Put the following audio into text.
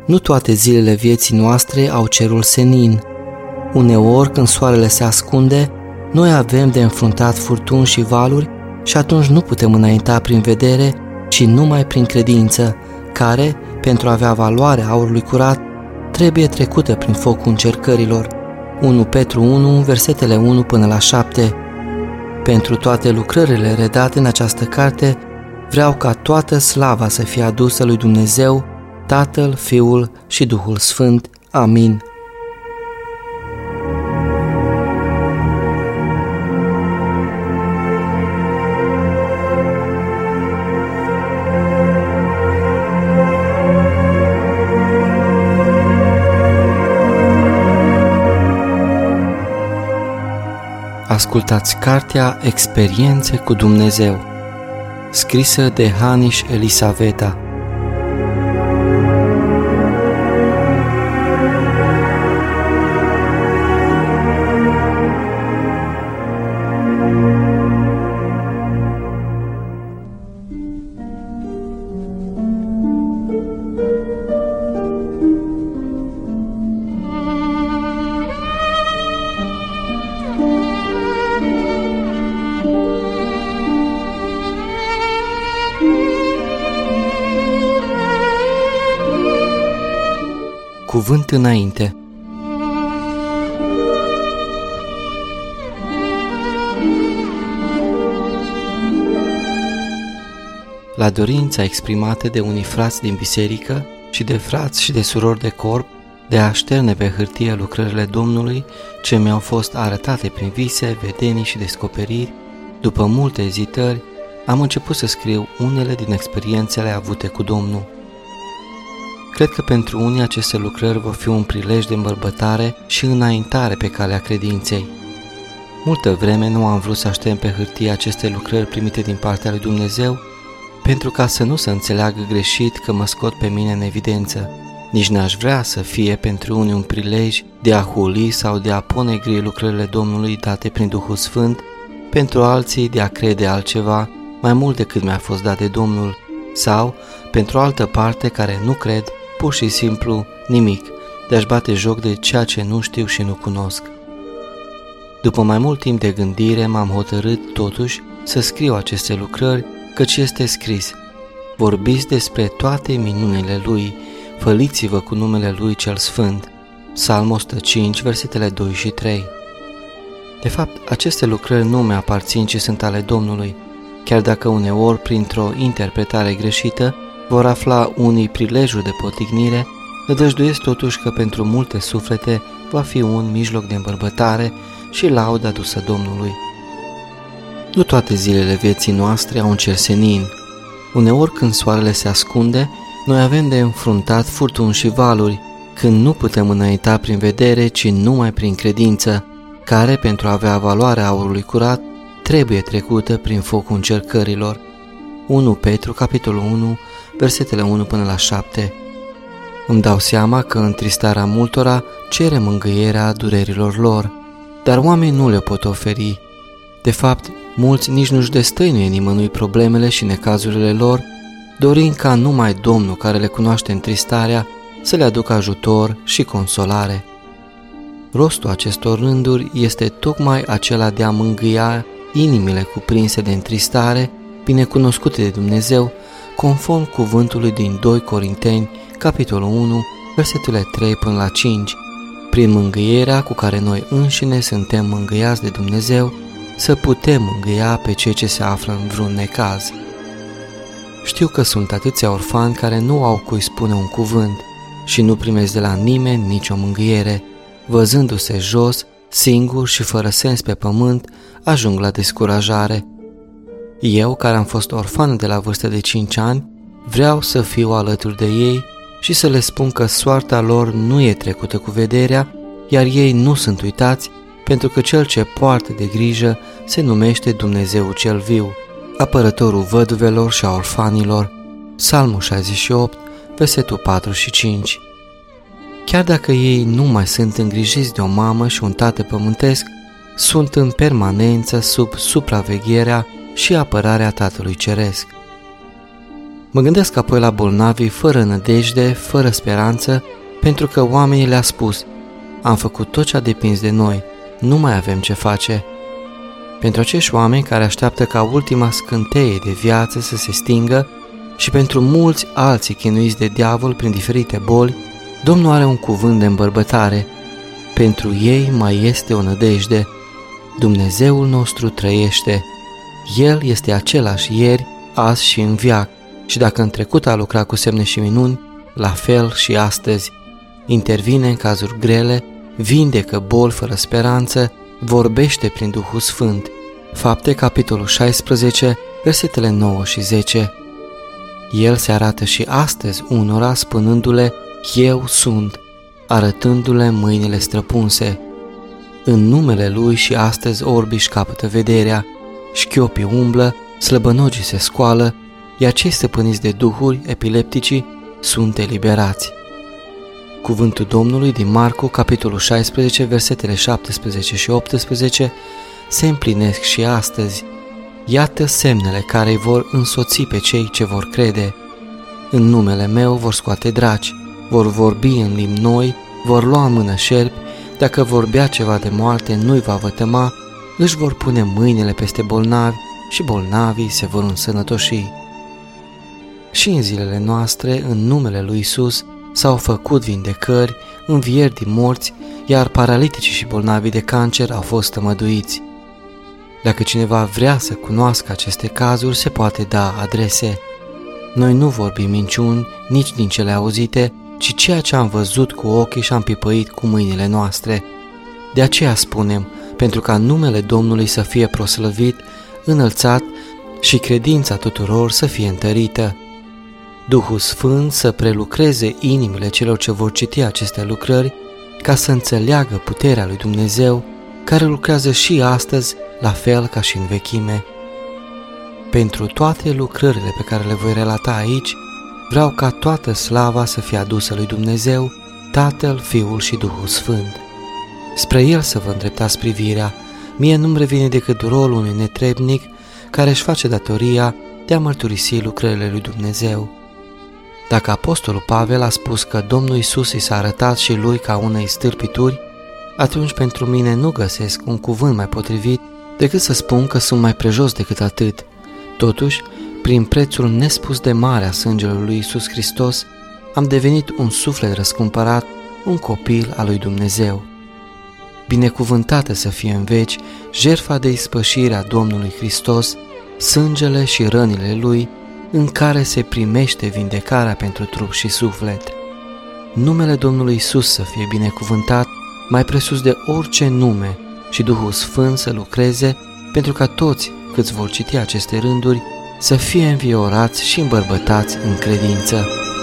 Nu toate zilele vieții noastre au cerul senin. Uneori, când soarele se ascunde, noi avem de înfruntat furtuni și valuri și atunci nu putem înainta prin vedere, ci numai prin credință, care, pentru a avea valoarea aurului curat, trebuie trecută prin focul încercărilor. 1 Petru 1, versetele 1 până la 7. Pentru toate lucrările redate în această carte, vreau ca toată slava să fie adusă lui Dumnezeu, Tatăl, Fiul și Duhul Sfânt. Amin. Ascultați cartea Experiențe cu Dumnezeu, scrisă de Hanish Elisaveta. Cuvânt înainte. La dorința exprimată de unii frați din biserică și de frați și de surori de corp de a așterne pe hârtie lucrările Domnului ce mi-au fost arătate prin vise, vedenii și descoperiri, după multe ezitări, am început să scriu unele din experiențele avute cu Domnul. Cred că pentru unii aceste lucrări vor fi un prilej de îmbărbătare și înaintare pe calea credinței. Multă vreme nu am vrut să aștern pe hârtie aceste lucrări primite din partea lui Dumnezeu, pentru ca să nu se înțeleagă greșit că mă scot pe mine în evidență. Nici n-aș vrea să fie pentru unii un prilej de a huli sau de a ponegri lucrările Domnului date prin Duhul Sfânt, pentru alții de a crede altceva mai mult decât mi-a fost dat de Domnul, sau, pentru altă parte care nu cred, pur și simplu nimic, de a-și bate joc de ceea ce nu știu și nu cunosc. După mai mult timp de gândire, m-am hotărât totuși să scriu aceste lucrări, căci este scris: vorbiți despre toate minunile Lui, făliți-vă cu numele Lui cel Sfânt. Psalm 105, versetele 2 și 3. De fapt, aceste lucrări nu mi-aparțin, ci sunt ale Domnului, chiar dacă uneori, printr-o interpretare greșită, vor afla unii prilejul de potignire, nădăjduiesc totuși că pentru multe suflete va fi un mijloc de îmbărbătare și laudă adusă Domnului. Nu toate zilele vieții noastre au un cer senin. Uneori când soarele se ascunde, noi avem de înfruntat furtuni și valuri, când nu putem înainta prin vedere, ci numai prin credință, care, pentru a avea valoarea aurului curat, trebuie trecută prin focul încercărilor. 1 Petru, capitolul 1, versetele 1 până la 7. Îmi dau seama că întristarea multora cere mângâierea durerilor lor, dar oamenii nu le pot oferi. De fapt, mulți nici nu-și destăinuie nimănui problemele și necazurile lor, dorind ca numai Domnul, care le cunoaște întristarea, să le aducă ajutor și consolare. Rostul acestor rânduri este tocmai acela de a mângâia inimile cuprinse de întristare, binecunoscute de Dumnezeu, conform cuvântului din 2 Corinteni, capitolul 1, versetele 3 până la 5, prin mângâierea cu care noi înșine suntem mângâiați de Dumnezeu, să putem mângâia pe cei ce se află în vreun necaz. Știu că sunt atâția orfani care nu au cui spune un cuvânt și nu primesc de la nimeni nicio mângâiere, văzându-se jos, singuri și fără sens pe pământ, ajung la descurajare. Eu, care am fost orfană de la vârstă de 5 ani, vreau să fiu alături de ei și să le spun că soarta lor nu e trecută cu vederea, iar ei nu sunt uitați, pentru că Cel ce poartă de grijă se numește Dumnezeu cel viu, apărătorul văduvelor și a orfanilor. Psalmul 68, versetul 4 și 5. Chiar dacă ei nu mai sunt îngrijiți de o mamă și un tată pământesc, sunt în permanență sub supravegherea și apărarea Tatălui Ceresc. Mă gândesc apoi la bolnavii fără nădejde, fără speranță, pentru că oamenii le-a spus: am făcut tot ce a depins de noi, nu mai avem ce face. Pentru acești oameni care așteaptă ca ultima scânteie de viață să se stingă și pentru mulți alții chinuiți de diavol prin diferite boli, Domnul are un cuvânt de îmbărbătare. Pentru ei mai este o nădejde. Dumnezeul nostru trăiește. El este același ieri, azi și în veac, și dacă în trecut a lucrat cu semne și minuni, la fel și astăzi. Intervine în cazuri grele, vindecă boli fără speranță, vorbește prin Duhul Sfânt. Fapte, capitolul 16, versetele 9 și 10. El se arată și astăzi unora spunându-le: eu sunt, arătându-le mâinile străpunse. În numele Lui și astăzi orbii își capătă vederea, șchiopii umblă, slăbănogii se scoală, iar cei stăpâniți de duhuri, epilepticii, sunt eliberați. Cuvântul Domnului din Marcu, capitolul 16, versetele 17 și 18, se împlinesc și astăzi. Iată semnele care îi vor însoți pe cei ce vor crede. În numele meu vor scoate draci, vor vorbi în limbi noi, vor lua în mână șerpi, dacă vorbea ceva de moarte nu-i va vătăma, își vor pune mâinile peste bolnavi și bolnavii se vor însănătoși. Și în zilele noastre, în numele lui Isus, s-au făcut vindecări, învieri din morți, iar paraliticii și bolnavii de cancer au fost tămăduiți. Dacă cineva vrea să cunoască aceste cazuri, se poate da adrese. Noi nu vorbim minciuni, nici din cele auzite, ci ceea ce am văzut cu ochii și am pipăit cu mâinile noastre. De aceea spunem, pentru ca numele Domnului să fie proslăvit, înălțat și credința tuturor să fie întărită. Duhul Sfânt să prelucreze inimile celor ce vor citi aceste lucrări, ca să înțeleagă puterea lui Dumnezeu, care lucrează și astăzi, la fel ca și în vechime. Pentru toate lucrările pe care le voi relata aici, vreau ca toată slava să fie adusă lui Dumnezeu, Tatăl, Fiul și Duhul Sfânt. Spre El să vă îndreptați privirea, mie nu-mi revine decât rolul unui netrebnic care își face datoria de a mărturisi lucrările lui Dumnezeu. Dacă apostolul Pavel a spus că Domnul Iisus i s-a arătat și lui ca unei stârpituri, atunci pentru mine nu găsesc un cuvânt mai potrivit decât să spun că sunt mai prejos decât atât. Totuși, prin prețul nespus de mare a sângelui lui Iisus Hristos, am devenit un suflet răscumpărat, un copil al lui Dumnezeu. Binecuvântată să fie în veci jertfa de ispășire a Domnului Hristos, sângele și rănile Lui, în care se primește vindecarea pentru trup și suflet. Numele Domnului Iisus să fie binecuvântat mai presus de orice nume și Duhul Sfânt să lucreze pentru ca toți câți vor citi aceste rânduri să fie înviorați și îmbărbătați în credință.